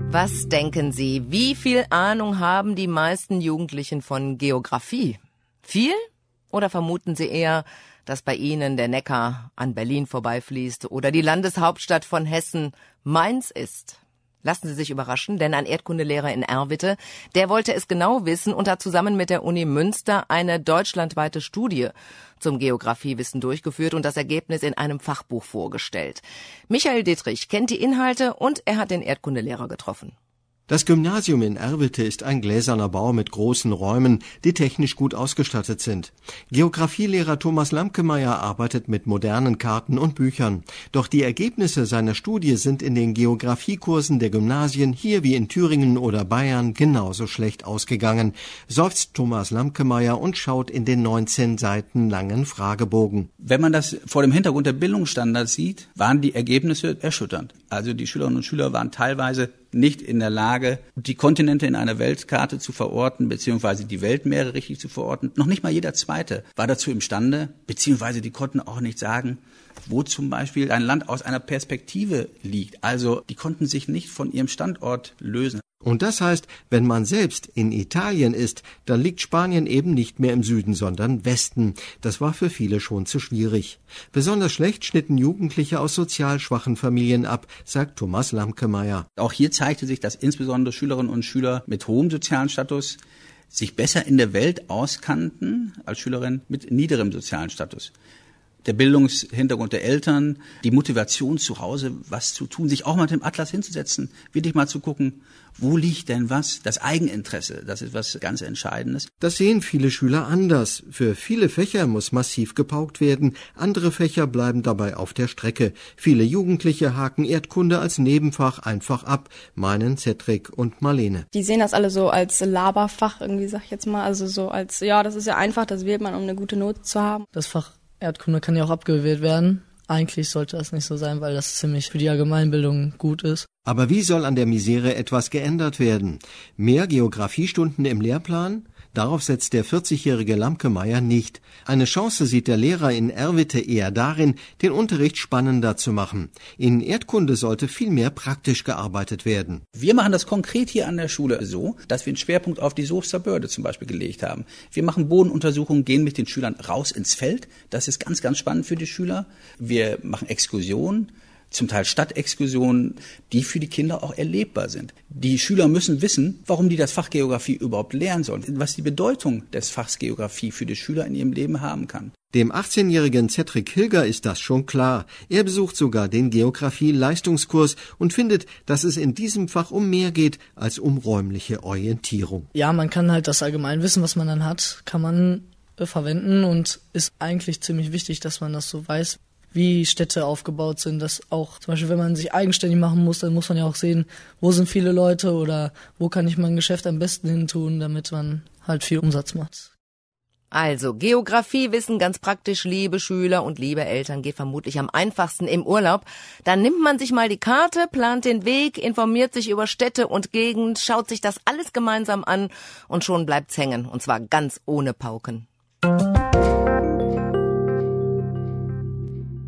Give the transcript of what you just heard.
Was denken Sie, wie viel Ahnung haben die meisten Jugendlichen von Geografie? Viel? Oder vermuten Sie eher, dass bei Ihnen der Neckar an Berlin vorbeifließt oder die Landeshauptstadt von Hessen Mainz ist? Lassen Sie sich überraschen, denn ein Erdkundelehrer in Erwitte, der wollte es genau wissen und hat zusammen mit der Uni Münster eine deutschlandweite Studie zum Geografiewissen durchgeführt und das Ergebnis in einem Fachbuch vorgestellt. Michael Dittrich kennt die Inhalte und er hat den Erdkundelehrer getroffen. Das Gymnasium in Erwitte ist ein gläserner Bau mit großen Räumen, die technisch gut ausgestattet sind. Geographielehrer Thomas Lamkemeyer arbeitet mit modernen Karten und Büchern. Doch die Ergebnisse seiner Studie sind in den Geografiekursen der Gymnasien hier wie in Thüringen oder Bayern genauso schlecht ausgegangen, seufzt Thomas Lamkemeyer und schaut in den 19 Seiten langen Fragebogen. Wenn man das vor dem Hintergrund der Bildungsstandards sieht, waren die Ergebnisse erschütternd. Also die Schülerinnen und Schüler waren teilweise nicht in der Lage, die Kontinente in einer Weltkarte zu verorten, beziehungsweise die Weltmeere richtig zu verorten. Noch nicht mal jeder Zweite war dazu imstande, beziehungsweise die konnten auch nicht sagen, wo zum Beispiel ein Land aus einer Perspektive liegt. Also die konnten sich nicht von ihrem Standort lösen. Und das heißt, wenn man selbst in Italien ist, dann liegt Spanien eben nicht mehr im Süden, sondern Westen. Das war für viele schon zu schwierig. Besonders schlecht schnitten Jugendliche aus sozial schwachen Familien ab, sagt Thomas Lamkemeyer. Auch hier zeigte sich, dass insbesondere Schülerinnen und Schüler mit hohem sozialen Status sich besser in der Welt auskannten als Schülerinnen mit niederem sozialen Status. Der Bildungshintergrund der Eltern, die Motivation zu Hause, was zu tun, sich auch mal mit dem Atlas hinzusetzen, wirklich mal zu gucken, wo liegt denn was? Das Eigeninteresse, das ist was ganz Entscheidendes. Das sehen viele Schüler anders. Für viele Fächer muss massiv gepaukt werden, andere Fächer bleiben dabei auf der Strecke. Viele Jugendliche haken Erdkunde als Nebenfach einfach ab, meinen Cedric und Marlene. Die sehen das alle so als Laberfach irgendwie, sag ich jetzt mal, also so als, ja, das ist ja einfach, das wählt man, um eine gute Note zu haben. Das Fach Erdkunde kann ja auch abgewählt werden. Eigentlich sollte das nicht so sein, weil das ziemlich für die Allgemeinbildung gut ist. Aber wie soll an der Misere etwas geändert werden? Mehr Geografiestunden im Lehrplan? Darauf setzt der 40-jährige Lamkemeyer nicht. Eine Chance sieht der Lehrer in Erwitte eher darin, den Unterricht spannender zu machen. In Erdkunde sollte viel mehr praktisch gearbeitet werden. Wir machen das konkret hier an der Schule so, dass wir einen Schwerpunkt auf die Soester Börde zum Beispiel gelegt haben. Wir machen Bodenuntersuchungen, gehen mit den Schülern raus ins Feld. Das ist ganz, ganz spannend für die Schüler. Wir machen Exkursionen, zum Teil Stadtexkursionen, die für die Kinder auch erlebbar sind. Die Schüler müssen wissen, warum die das Fach Geografie überhaupt lernen sollen, was die Bedeutung des Fachs Geografie für die Schüler in ihrem Leben haben kann. Dem 18-jährigen Cedric Hilger ist das schon klar. Er besucht sogar den Geografie-Leistungskurs und findet, dass es in diesem Fach um mehr geht als um räumliche Orientierung. Ja, man kann halt das Allgemeinwissen, was man dann hat, kann man verwenden und ist eigentlich ziemlich wichtig, dass man das so weiß, wie Städte aufgebaut sind, dass auch zum Beispiel, wenn man sich eigenständig machen muss, dann muss man ja auch sehen, wo sind viele Leute oder wo kann ich mein Geschäft am besten hin tun, damit man halt viel Umsatz macht. Also, Geografiewissen ganz praktisch, liebe Schüler und liebe Eltern, geht vermutlich am einfachsten im Urlaub. Dann nimmt man sich mal die Karte, plant den Weg, informiert sich über Städte und Gegend, schaut sich das alles gemeinsam an und schon bleibt's hängen, und zwar ganz ohne Pauken.